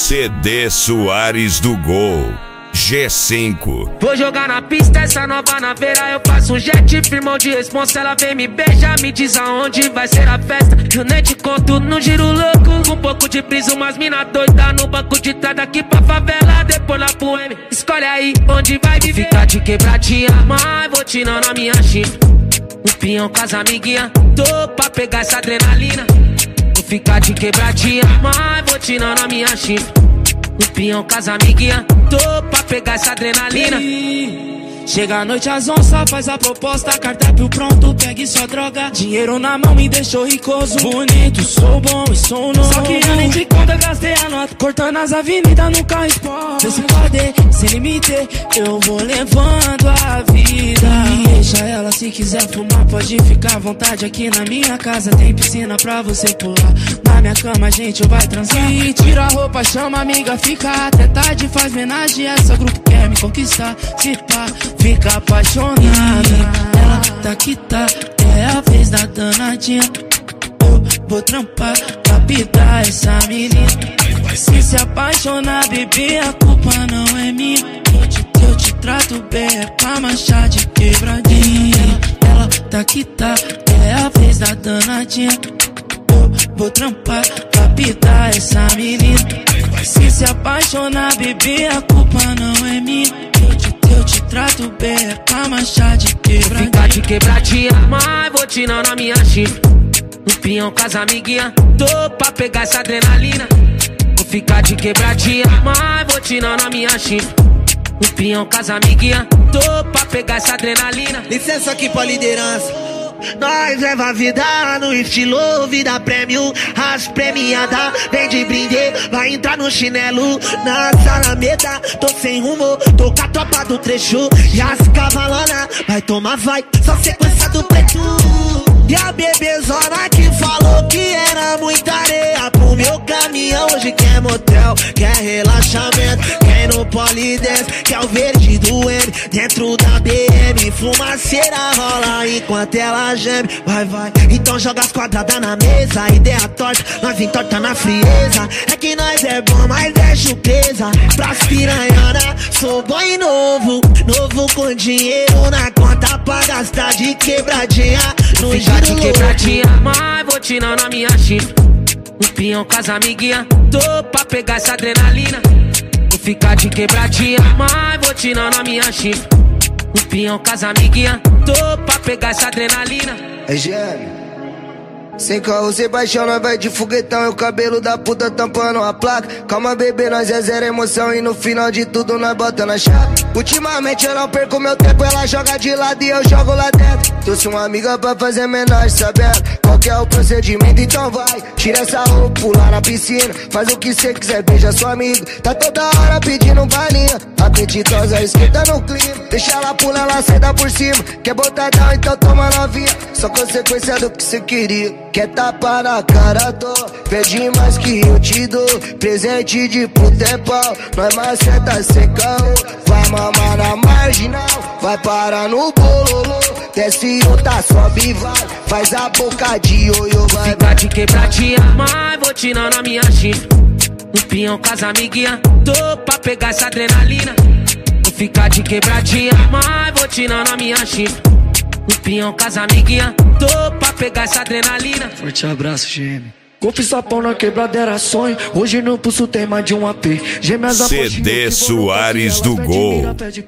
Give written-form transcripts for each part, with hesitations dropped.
CD Soares do Gol G5. Vou jogar na pista essa nova naveira. Eu faço um jet, firmão de responsa. Ela vem me beijar, me diz aonde vai ser a festa. Eu nem te conto no giro louco. Com um pouco de brisa, umas mina doida no banco de trás, daqui pra favela, depois lá pro M. Escolhe aí onde vai viver. Ficar de quebradinha, mas vou tirando a minha chifre. Um pinhão com as amiguinhas, tô pra pegar essa adrenalina. Vou ficar de quebradinha, mas vou tirando a minha chifre. Um pinhão com as amiguinhas, tô pra pegar essa adrenalina. Chega a noite às 11, faz a proposta, cardápio pronto, pegue sua droga. Dinheiro na mão me deixou ricoso. Bonito, sou bom e sou novo. Só que além de conta gastei a nota, cortando as avenidas no carro esporte. Sem poder, sem limite, eu vou levando a vida. Deixa ela, se quiser fumar pode ficar à vontade. Aqui na minha casa tem piscina pra você pular. Na minha cama a gente vai transar. E tira a roupa, chama a amiga, fica até tarde. Faz homenagem, essa grupo quer me conquistar. Se pá, fica apaixonada. Ela tá que tá, é a vez da danadinha. Eu vou trampar pra pidar essa menina. Se apaixonar, bebê, a culpa não é minha. Eu te trato bem, é pra manchar de quebradinha. Ela tá que tá, é a vez da danadinha. Eu vou trampar pra pidar essa menina. Se apaixonar, bebê, a culpa não é minha. Eu te trato bem, é pra manchar de quebradinha. Ficar de quebradinha, mas vou tirando a minha chifre. Um pinhão com as amiguinhas, tô pra pegar essa adrenalina. Vou ficar de quebradinha, mas vou tirando a minha chifre. Um pinhão com as amiguinhas, tô pra pegar essa adrenalina. Licença aqui pra liderança. Nós leva a vida no estilo vida premium. As premiadas vem de brinde, vai entrar no chinelo. Na salameda, tô sem rumo, tô com a tropa do trecho. E as cavalona, vai tomar vai, só sequência do preto. E a bebezona que falou que era muita areia pro meu caminhão. Hoje quer motel, quer relaxamento, quer no polidense, quer o verde do M. Dentro da BM, fumaceira rola enquanto ela geme. Vai, vai, então joga as quadradas na mesa. Ideia torta, nós vem torta na frieza. É que nós é bom, mas é surpresa. Pras piranhana, sou bom e novo. Novo com dinheiro na conta pra gastar de quebradinha. No Ficar de quebradinha, mas vou tirando a minha chifre. Um pinhão com as amiguinhas, tô pra pegar essa adrenalina. Vou ficar de quebradinha, mas vou tirando a minha chifre. Um pinhão com as amiguinhas, tô pra pegar essa adrenalina. É gêmeo. Sem carro, sem paixão, nós vai de foguetão. E o cabelo da puta tampando a placa. Calma, bebê, nós é zero emoção. E no final de tudo nós bota na chave. Ultimamente eu não perco meu tempo. Ela joga de lado e eu jogo lá dentro. Trouxe uma amiga pra fazer homenagem, sabendo qual que é o procedimento. Então vai, tira essa roupa, pula na piscina. Faz o que cê quiser, beija sua amiga. Tá toda hora pedindo balinha. Apetitosa, esquenta no clima. Deixa ela pular, ela senta por cima. Quer botar down, então toma novinha. Só consequência do que cê queria. Quer tapa na cara, tô. Pede mais que eu te dou. Presente de puta é pau. Nós maceta sem caô. Vai mamar na marginal, vai parar no bololô. Desce outra, sobe e vai. Faz a boca de ioiô, vai. Ficar de quebradinha, mas vou tirando a minha chifre. Um pinhão com as amiguinhas, tô pra pegar essa adrenalina. Vou ficar de quebradinha, mas vou tirando a minha chifre. Um pinhão com as amiguinhas, tô pra pegar essa adrenalina. Forte abraço, GM. Golpe sapão na quebradeira sonho. Hoje no pulso tem mais de um AP. Gêmeas CD Soares do Gol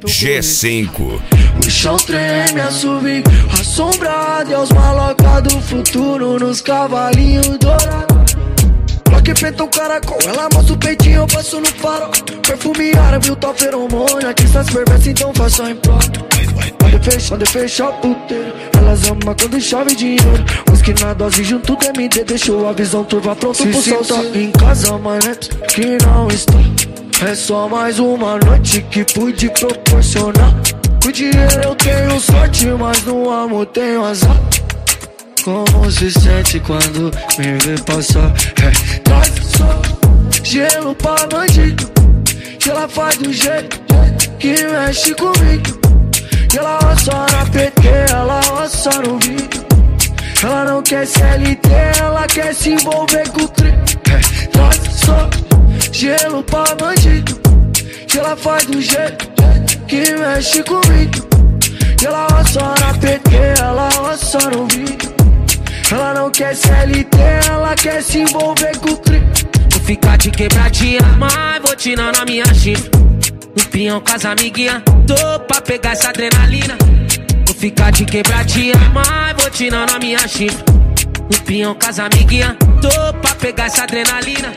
G5. O chão treme, assovio assombrado. E os malocas do futuro nos cavalinhos dourados. Bloque feito um caracol, ela mostra o peitinho, eu passo no farol. Perfume árabe, o tal feromônio. Aqui essas perversas, então faço em prol. Quando fecha o puteiro, elas amam quando chove dinheiro. Os que na dose junto do MD deixou a visão turva pronto pro solto. Em casa, maneto, que não está. É só mais uma noite que pude proporcionar. Com dinheiro eu tenho sorte, mas no amor tenho azar. Como se sente quando me vê passar? É, traz só gelo pra bandido. Que ela faz do jeito que mexe comigo. Que ela roça na PT, ela roça no vídeo. Ela não quer CLT, ela quer se envolver com o crime. Traz só gelo pra bandido. Que ela faz do jeito que mexe comigo. Que ela roça na PT, ela roça no vídeo. Ela não quer CLT, ela quer se envolver com o crime. Vou ficar de quebradinha, mas vou tirar na minha chifre. No pinhão com as amiguinhas, tô pra pegar essa adrenalina. Vou ficar de quebradinha, mas vou tirar na minha chifre. No pinhão com as amiguinhas, tô pra pegar essa adrenalina.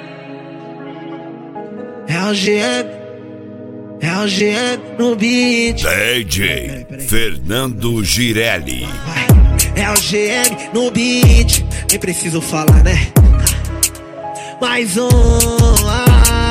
É o GM no beat. DJ Fernando Girelli. É o GM no beat. Nem preciso falar, né? Mais um.